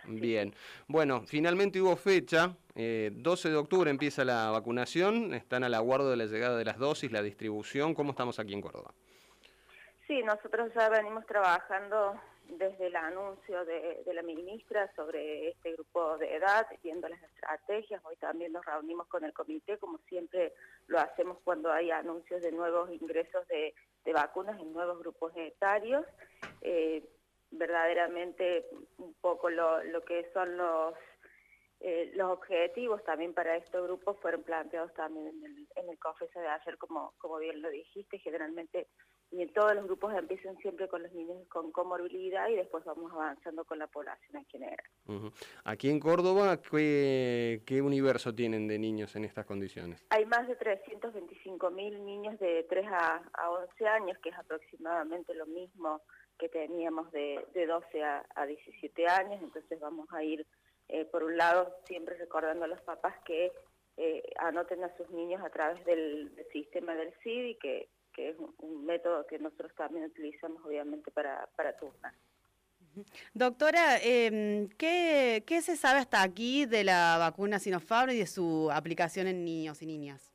Bien. Bueno, finalmente hubo fecha. 12 de octubre empieza la vacunación. Están al aguardo de la llegada de las dosis, la distribución. ¿Cómo estamos aquí en Córdoba? Sí, nosotros ya venimos trabajando desde el anuncio de la ministra sobre este grupo de edad, viendo las estrategias. Hoy también nos reunimos con el comité, como siempre lo hacemos cuando hay anuncios de nuevos ingresos de vacunas en nuevos grupos etarios. Verdaderamente un poco lo que son los objetivos también para estos grupos fueron planteados también en el COFESA de ayer, como bien lo dijiste. Generalmente y en todos los grupos empiezan siempre con los niños con comorbilidad y después vamos avanzando con la población en general. Aquí en Córdoba, ¿qué universo tienen de niños en estas condiciones? Hay más de 325.000 niños de 3 a 11 años, que es aproximadamente lo mismo que teníamos de 12 a 17 años, entonces vamos a ir, por un lado, siempre recordando a los papás que anoten a sus niños a través del sistema del CID y que es un método que nosotros también utilizamos obviamente para turnar. Doctora, ¿qué se sabe hasta aquí de la vacuna Sinopharm y de su aplicación en niños y niñas?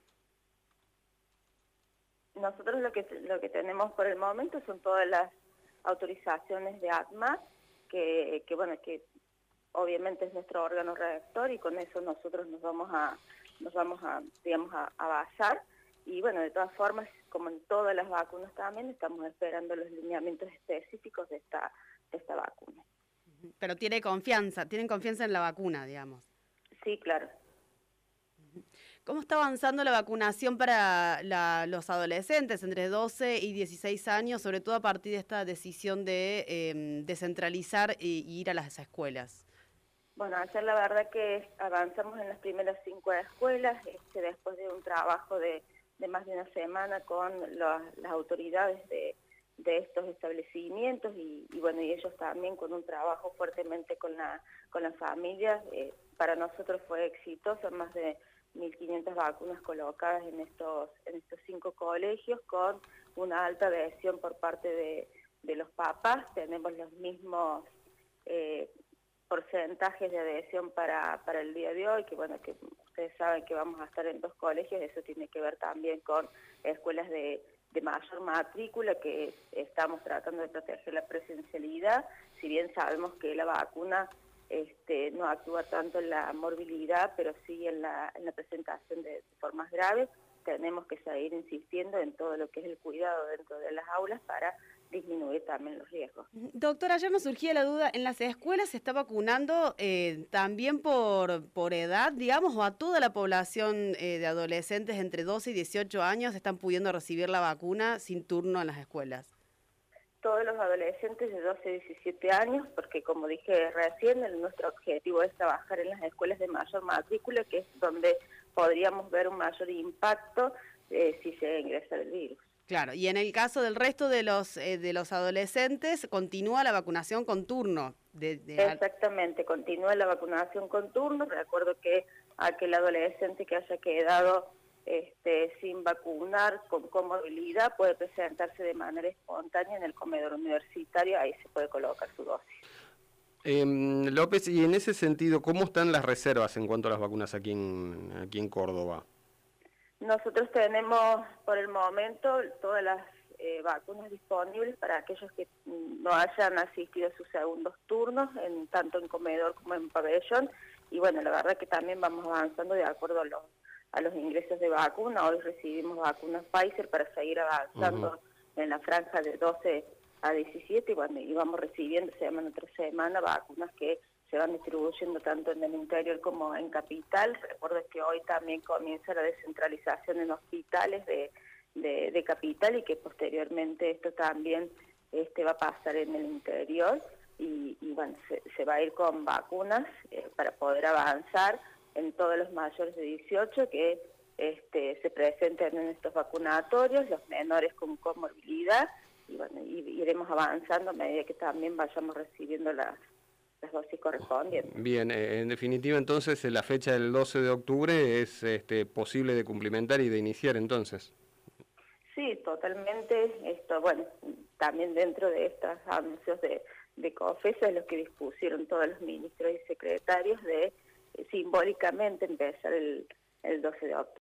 Nosotros lo que tenemos por el momento son todas las autorizaciones de ATMA, que obviamente es nuestro órgano redactor y con eso nosotros nos vamos a basar. Y bueno, de todas formas, como en todas las vacunas también, estamos esperando los lineamientos específicos de esta vacuna. Pero tienen confianza en la vacuna, digamos. Sí, claro. ¿Cómo está avanzando la vacunación para los adolescentes entre 12 y 16 años, sobre todo a partir de esta decisión de descentralizar e ir a las escuelas? Bueno, ayer la verdad que avanzamos en las primeras 5 escuelas, después de un trabajo de más de una semana con las autoridades de estos establecimientos y bueno, y ellos también con un trabajo fuertemente con las familias. Para nosotros fue exitoso, más de 1.500 vacunas colocadas en estos 5 colegios con una alta adhesión por parte de los papás. Tenemos los mismos porcentajes de adhesión para el día de hoy, que bueno, que ustedes saben que vamos a estar en 2 colegios. Eso tiene que ver también con escuelas de mayor matrícula, que estamos tratando de proteger la presencialidad, si bien sabemos que la vacuna no actúa tanto en la morbilidad, pero sí en la presentación de formas graves. Tenemos que seguir insistiendo en todo lo que es el cuidado dentro de las aulas para disminuir también los riesgos. Doctora, ayer nos surgía la duda, ¿en las escuelas se está vacunando también por edad, digamos, o a toda la población de adolescentes entre 12 y 18 años están pudiendo recibir la vacuna sin turno en las escuelas? Todos los adolescentes de 12 a 17 años, porque como dije recién, nuestro objetivo es trabajar en las escuelas de mayor matrícula, que es donde podríamos ver un mayor impacto si se ingresa el virus. Claro, y en el caso del resto de los adolescentes, continúa la vacunación con turno. Exactamente, continúa la vacunación con turno. Recuerdo que aquel adolescente que haya quedado sin vacunar, con comorbilidad, puede presentarse de manera espontánea en el comedor universitario, ahí se puede colocar su dosis. López, y en ese sentido, ¿cómo están las reservas en cuanto a las vacunas aquí en Córdoba? Nosotros tenemos por el momento todas las vacunas disponibles para aquellos que no hayan asistido a sus segundos turnos, tanto en comedor como en pabellón, y bueno, la verdad que también vamos avanzando de acuerdo a los ingresos de vacuna. Hoy recibimos vacunas Pfizer para seguir avanzando en la franja de 12 a 17, y bueno, y vamos recibiendo semana tras semana vacunas que se van distribuyendo tanto en el interior como en capital. Recuerdo que hoy también comienza la descentralización en hospitales de capital y que posteriormente esto también va a pasar en el interior y bueno, se va a ir con vacunas para poder avanzar en todos los mayores de 18 que se presenten en estos vacunatorios, los menores con comorbilidad, y bueno, y iremos avanzando a medida que también vayamos recibiendo las dosis correspondientes. Bien, en definitiva entonces la fecha del 12 de octubre es posible de cumplimentar y de iniciar entonces. Sí, totalmente. Bueno, también dentro de estos anuncios de COFESA es lo que dispusieron todos los ministros y secretarios de simbólicamente empezar el 12 de octubre.